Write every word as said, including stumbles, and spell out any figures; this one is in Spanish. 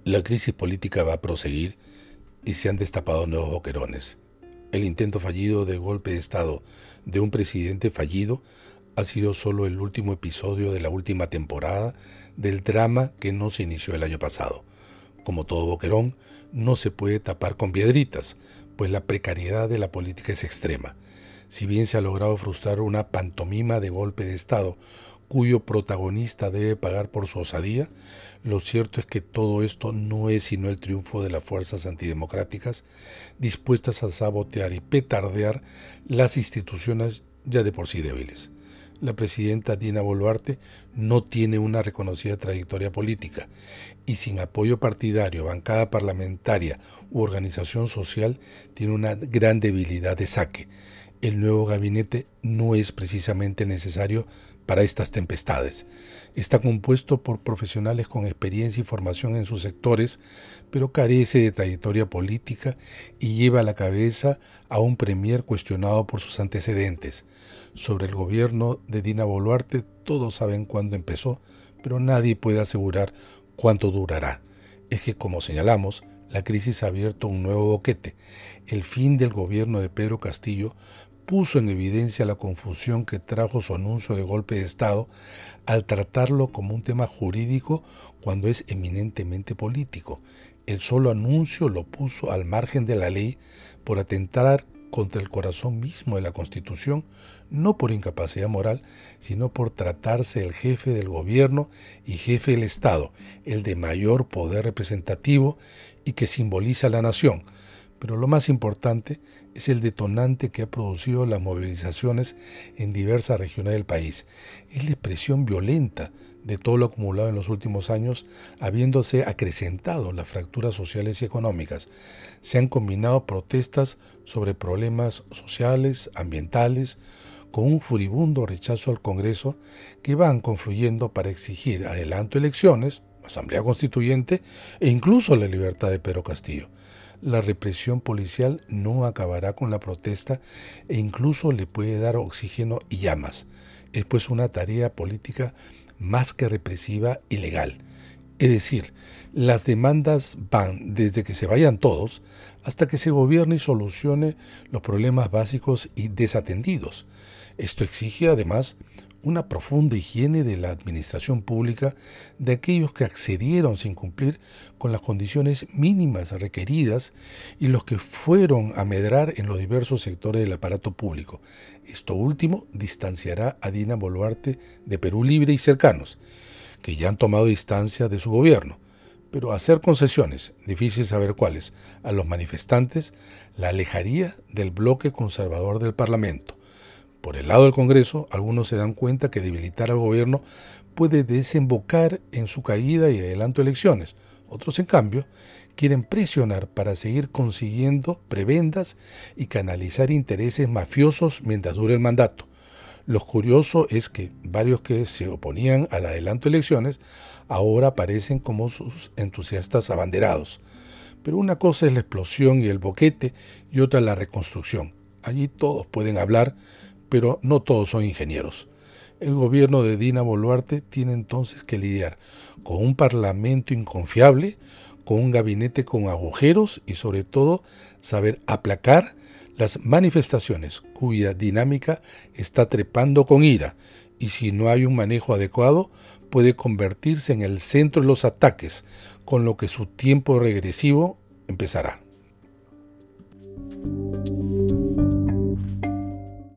La crisis política va a proseguir y se han destapado nuevos boquerones. El intento fallido de golpe de Estado de un presidente fallido ha sido solo el último episodio de la última temporada del drama que no se inició el año pasado. Como todo boquerón, no se puede tapar con piedritas, pues la precariedad de la política es extrema. Si bien se ha logrado frustrar una pantomima de golpe de Estado cuyo protagonista debe pagar por su osadía, lo cierto es que todo esto no es sino el triunfo de las fuerzas antidemocráticas dispuestas a sabotear y petardear las instituciones ya de por sí débiles. La presidenta Dina Boluarte no tiene una reconocida trayectoria política y sin apoyo partidario, bancada parlamentaria u organización social tiene una gran debilidad de saque. El nuevo gabinete no es precisamente necesario para estas tempestades. Está compuesto por profesionales con experiencia y formación en sus sectores, pero carece de trayectoria política y lleva a la cabeza a un premier cuestionado por sus antecedentes. Sobre el gobierno de Dina Boluarte todos saben cuándo empezó, pero nadie puede asegurar cuánto durará. Es que, como señalamos, la crisis ha abierto un nuevo boquete. El fin del gobierno de Pedro Castillo puso en evidencia la confusión que trajo su anuncio de golpe de Estado al tratarlo como un tema jurídico cuando es eminentemente político. El solo anuncio lo puso al margen de la ley por atentar contra el corazón mismo de la Constitución, no por incapacidad moral, sino por tratarse del jefe del gobierno y jefe del Estado, el de mayor poder representativo y que simboliza a la nación. Pero lo más importante es el detonante que ha producido las movilizaciones en diversas regiones del país. Es la expresión violenta de todo lo acumulado en los últimos años, habiéndose acrecentado las fracturas sociales y económicas. Se han combinado protestas sobre problemas sociales, ambientales, con un furibundo rechazo al Congreso que van confluyendo para exigir adelanto elecciones, asamblea constituyente e incluso la libertad de Pedro Castillo. La represión policial no acabará con la protesta e incluso le puede dar oxígeno y llamas. Es pues una tarea política más que represiva y legal. Es decir, las demandas van desde que se vayan todos hasta que se gobierne y solucione los problemas básicos y desatendidos. Esto exige además una profunda higiene de la administración pública de aquellos que accedieron sin cumplir con las condiciones mínimas requeridas y los que fueron a medrar en los diversos sectores del aparato público. Esto último distanciará a Dina Boluarte de Perú Libre y cercanos, que ya han tomado distancia de su gobierno. Pero hacer concesiones, difícil saber cuáles, a los manifestantes, la alejaría del bloque conservador del Parlamento. Por el lado del Congreso, algunos se dan cuenta que debilitar al gobierno puede desembocar en su caída y adelanto de elecciones. Otros, en cambio, quieren presionar para seguir consiguiendo prebendas y canalizar intereses mafiosos mientras dure el mandato. Lo curioso es que varios que se oponían al adelanto de elecciones ahora aparecen como sus entusiastas abanderados. Pero una cosa es la explosión y el boquete y otra la reconstrucción. Allí todos pueden hablar, pero no todos son ingenieros. El gobierno de Dina Boluarte tiene entonces que lidiar con un parlamento inconfiable, con un gabinete con agujeros y sobre todo saber aplacar las manifestaciones cuya dinámica está trepando con ira y si no hay un manejo adecuado puede convertirse en el centro de los ataques, con lo que su tiempo regresivo empezará.